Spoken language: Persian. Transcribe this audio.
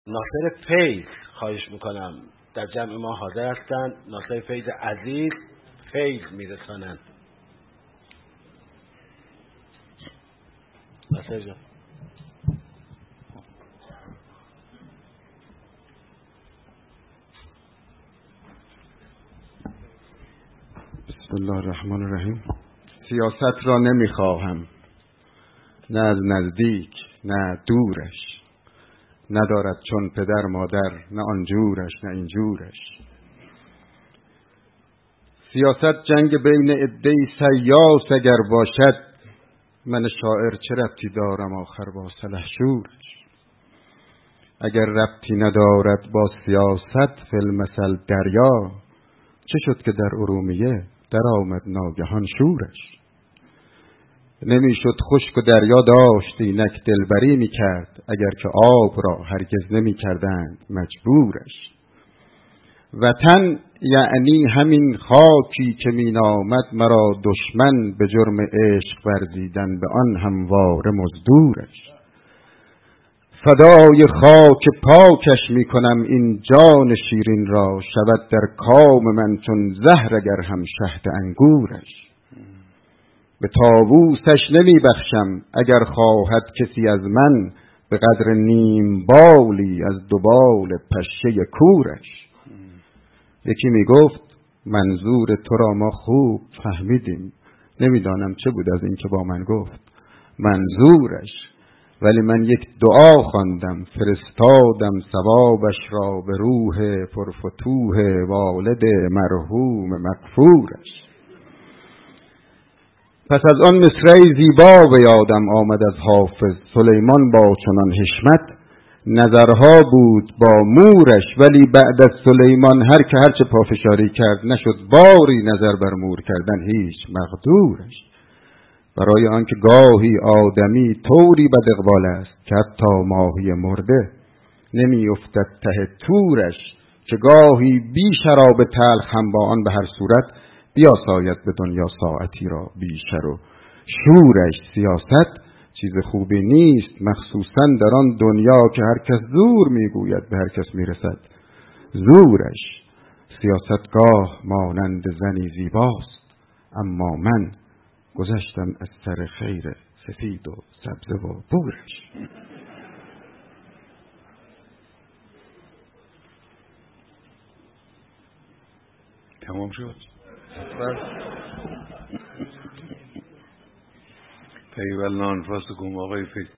ناصر فیض خواهش میکنم در جمع ما حاضر هستند. ناصر فیض عزیز فیض میرسانند. ناصر جان. بسم الله الرحمن الرحیم. سیاست را نمیخواهم، نه از نزدیک نه دورش، ندارد چون پدر مادر، نه آنجورش نه اینجورش. سیاست جنگ بین عده‌ای سیاس اگر باشد، من شاعر چه ربطی دارم آخر با سلحشورش. اگر ربطی ندارد با سیاست فی المثل دریا، چه شد که در ارومیه در آمد ناگهان شورش. نمیشد خشک و دریا داشت اینک دلبری میکرد، اگر که آب را هرگز نمیکردند مجبورش. وطن یعنی همین خاکی که مینامد مرا دشمن، به جرم عشق ورزیدن به آن همواره مزدورش. فدای خاک پاکش میکنم این جان شیرین را، شود در کام من چون زهر اگر هم شهد انگورش. به طاووسش نمی بخشم اگر خواهد کسی از من، به قدر نیم بالی از دو بال پشه کورش. یکی می گفت منظور تو را ما خوب فهمیدیم، نمیدانم چه بود از این که با من گفت منظورش. ولی من یک دعا خواندم فرستادم ثوابش را، به روح پرفتوح والد مرحوم مغفورش. پس از آن مصرعی زیبا به یادم آمد از حافظ، سلیمان با چنان حشمت نظرها بود با مورش. ولی بعد از سلیمان هر که هرچه پافشاری کرد، نشد باری نظر بر مور کردن هیچ مقدورش. برای آنکه گاهی آدمی طوری بد اقبال است که حتی ماهی مرده نمی افتد ته تورش، که گاهی بی شراب تلخ هم با آن به هر صورت بیاساید به دنیا ساعتی را بیشر و شورش. سیاست چیز خوبی نیست، مخصوصا در آن دنیا که هر کس زور میگوید به هر کس میرسد زورش. سیاستگاه مانند زنی زیباست، اما من گذشتم از سر خیر سفید و سبزه و بورش. تمام شد. پیوالله انفاسکم آقای فیض.